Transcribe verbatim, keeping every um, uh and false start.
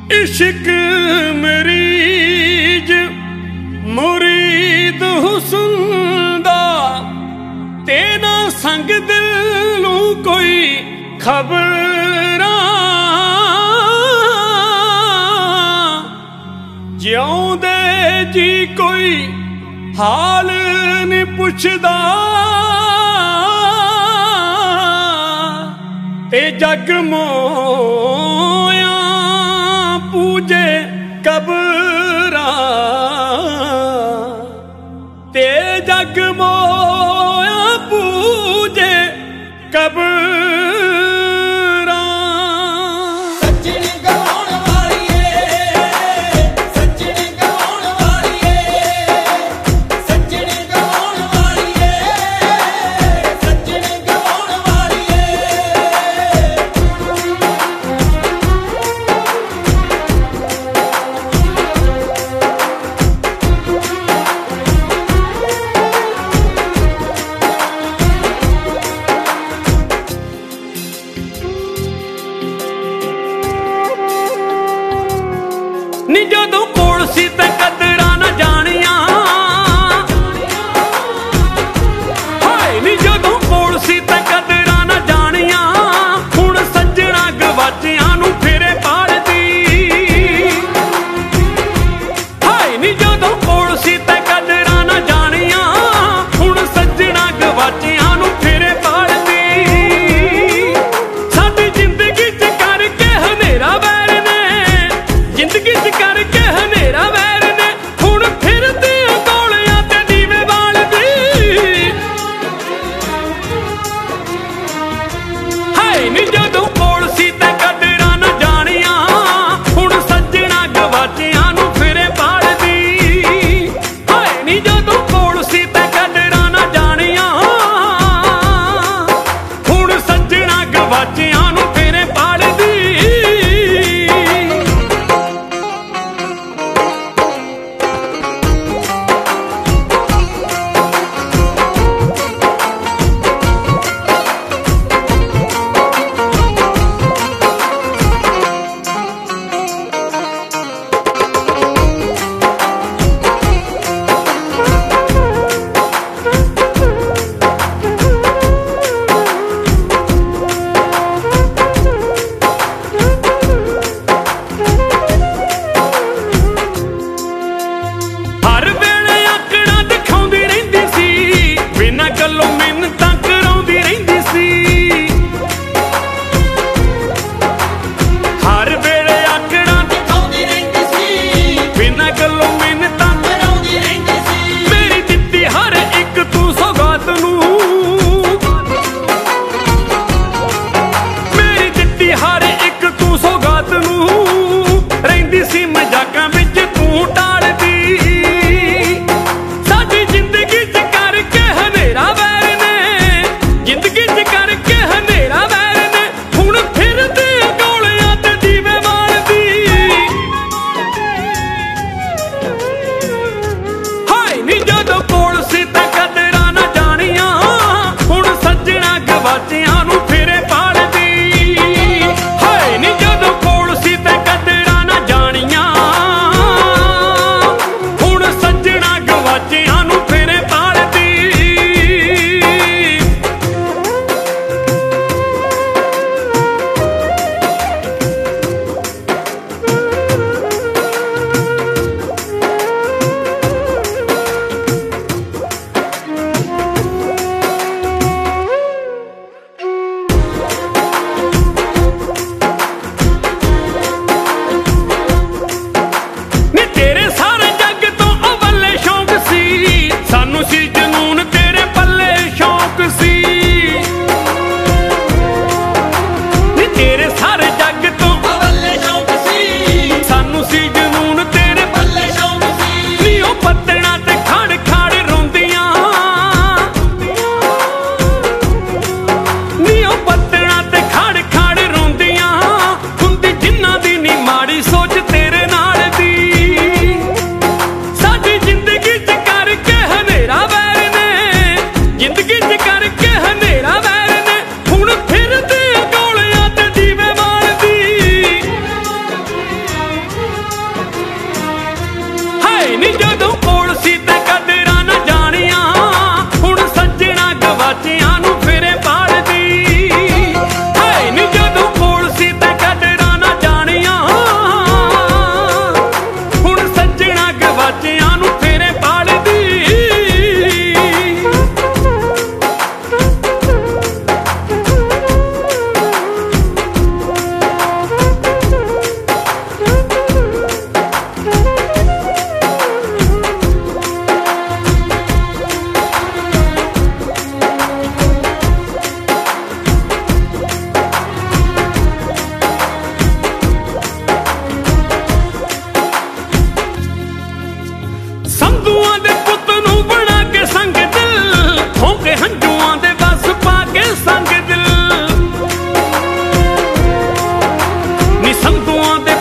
इश्क मरीज मुरीद हुस्न दा तेना संग दिल नू कोई खबरां जिउंदे जी कोई हाल नहीं पुछदा ते जग मोया पूजे कबरां ते जग मोया पूजे कबरां। नी जदों कोल सी ते कदरां ना जानियां हाय नी जदों कोल सी ते कदरां ना जानियां हुण सज्जणा गवाचियां नू फेरे पालदी हाय नी जदों कोल सी ते कदरां ना जानियां हुण सज्जणा गवाचियां नू फेरे पालदी साडी जिंदगी च करके हनेरा वैर ने जिंदगी च करके हनेरा वैर ने ਸੰਗੂਆਂ ਦੇ